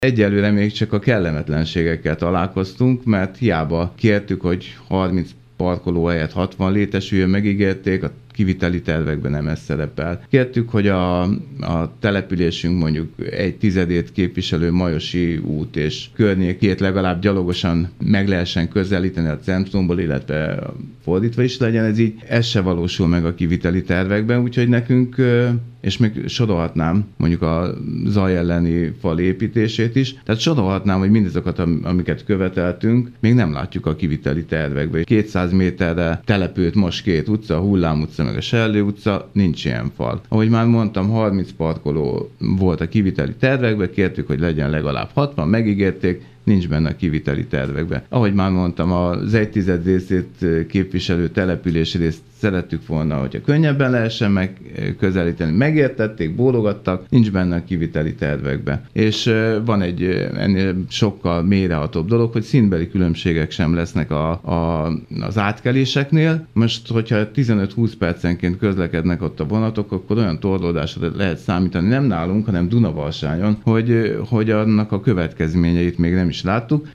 Egyelőre még csak a kellemetlenségekkel találkoztunk, mert hiába kértük, hogy 30 parkolóhelyet 60 létesüljön, megígérték, a kiviteli tervekben nem ez szerepel. Kértük, hogy a településünk mondjuk 1/10 képviselő Majosi út és környékét legalább gyalogosan meg lehessen közelíteni a centrumból, illetve fordítva is legyen ez így. Ez se valósul meg a kiviteli tervekben, úgyhogy nekünk, és még sorolhatnám mondjuk a zaj elleni fal építését is, tehát sorolhatnám, hogy mindazokat, amiket követeltünk, még nem látjuk a kiviteli tervekben. 200 méterre települt most 2 utca, a Hullám utca meg a Sellő utca, nincs ilyen fal. Ahogy már mondtam, 30 parkoló volt a kiviteli tervekben, kértük, hogy legyen legalább 60, megígérték, nincs benne a kiviteli tervekben. Ahogy már mondtam, az 1/10 részét képviselő települési részt szerettük volna, hogyha könnyebben lehessen megközelíteni. Megértették, bólogattak, nincs benne a kiviteli tervekben. És van egy ennél sokkal mélyrehatóbb dolog, hogy színbeli különbségek sem lesznek az átkeléseknél. Most, hogyha 15-20 percenként közlekednek ott a vonatok, akkor olyan torlódásra lehet számítani, nem nálunk, hanem Dunavalsányon, hogy annak a következményeit még nem is láttuk.